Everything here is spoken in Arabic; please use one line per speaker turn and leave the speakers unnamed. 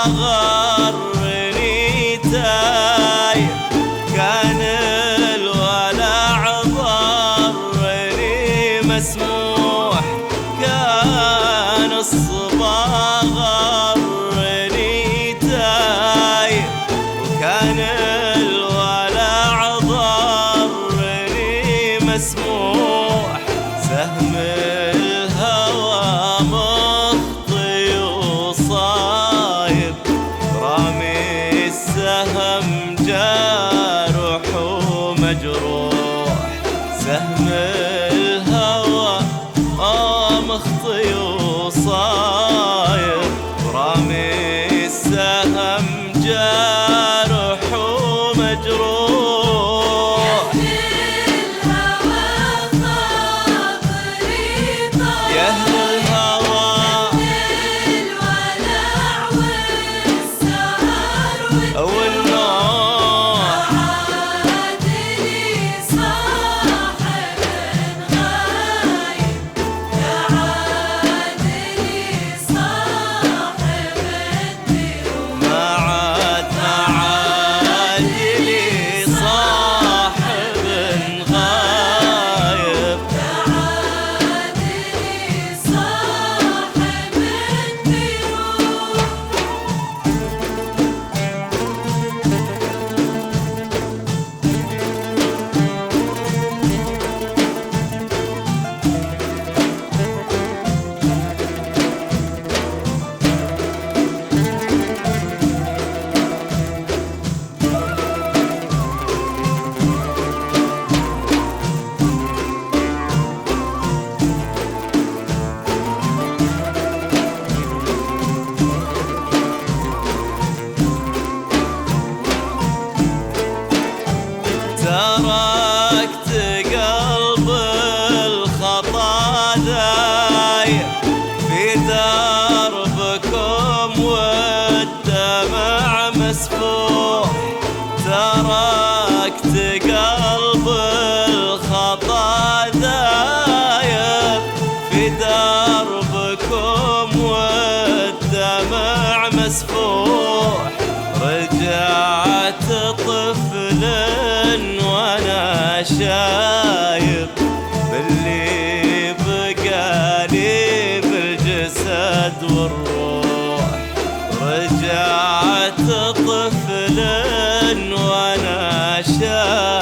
غرني تايه، كان الولع ضرني مسموح، كان الصبا غرني تايه، وكان الولع ضرني مسموح. سهم الهوى مخطي وصايب، رامي السهم جارح ومجروح. سهم الهوى مخطي وصايب، رامي السهم جارح ومجروح. يا أهل الهوى والنوح،
عادلي صاحب غايب، يا عادلي صاحب الديون.
ما عاد معادلي صاحب غايب،
يا عادلي صاحب الديون.
تركت قلب الخطا داير في دربكم والدمع مسفوح. تركت قلب الخطا داير في دربكم والدمع مسفوح. رجعت طفل وانا شايب، باللي بقالي بالجسد والروح. رجعت طفل وانا شايب،